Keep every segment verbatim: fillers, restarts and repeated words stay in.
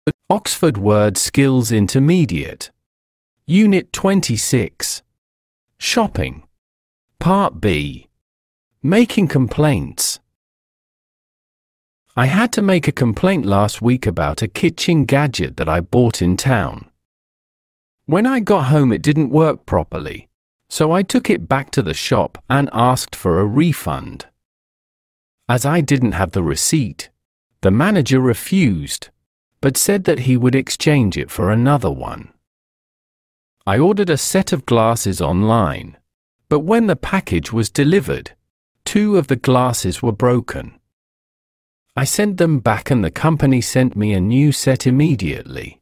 Oxford Word Skills Intermediate. Unit twenty-six. Shopping. Part B. Making complaints. I had to make a complaint last week about a kitchen gadget that I bought in town. When I got home it didn't work properly, so I took it back to the shop and asked for a refund. As I didn't have the receipt, the manager refused, but said that he would exchange it for another one. I ordered a set of glasses online, but when the package was delivered, two of the glasses were broken. I sent them back and the company sent me a new set immediately.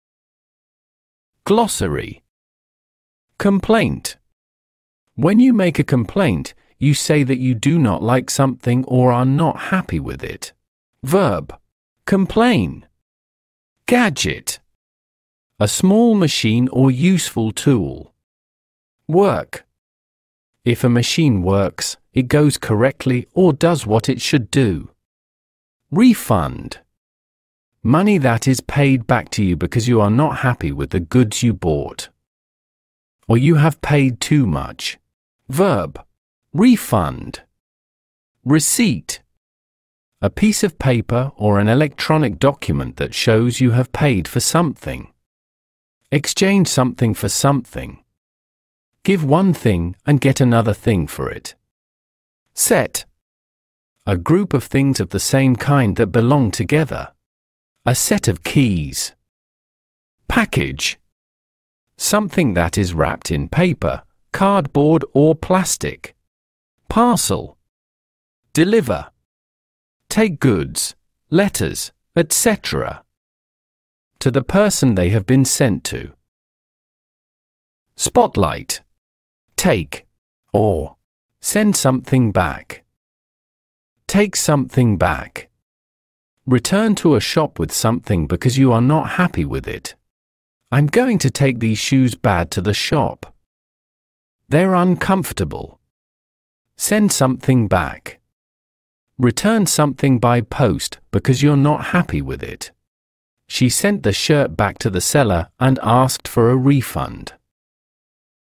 Glossary. Complaint. When you make a complaint, you say that you do not like something or are not happy with it. Verb. Complain. Gadget. A small machine or useful tool. Work. If a machine works, it goes correctly or does what it should do. Refund. Money that is paid back to you because you are not happy with the goods you bought, or you have paid too much. Verb. Refund. Receipt. A piece of paper or an electronic document that shows you have paid for something. Exchange something for something. Give one thing and get another thing for it. Set. A group of things of the same kind that belong together. A set of keys. Package. Something that is wrapped in paper, cardboard or plastic. Parcel. Deliver. Take goods, letters, et cetera to the person they have been sent to. Spotlight. Take, or send something back. Take something back. Return to a shop with something because you are not happy with it. I'm going to take these shoes bad to the shop. They're uncomfortable. Send something back. Return something by post because you're not happy with it. She sent the shirt back to the seller and asked for a refund.